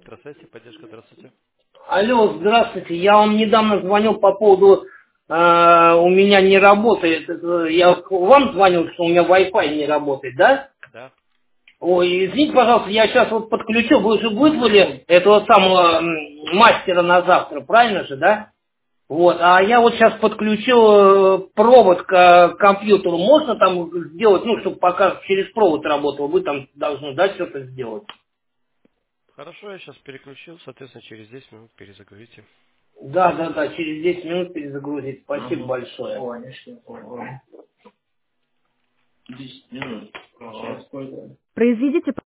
Электросвязь и поддержка, здравствуйте. Алло, здравствуйте. Я вам недавно звонил по поводу, у меня не работает. Я вам звонил, что у меня Wi-Fi не работает, да? Да. Ой, извините, пожалуйста, я сейчас вот подключил, вы же вызвали этого самого мастера на завтра, правильно же, да? Вот, а я вот сейчас подключил провод к компьютеру. Можно там сделать, ну, чтобы пока через провод работал, вы там должны, да, что-то сделать? Хорошо, я сейчас переключил, соответственно, через 10 минут перезагрузите. Да, да, да, через 10 минут перезагрузить. Спасибо большое. О, конечно. 10 минут. Сейчас. Произведите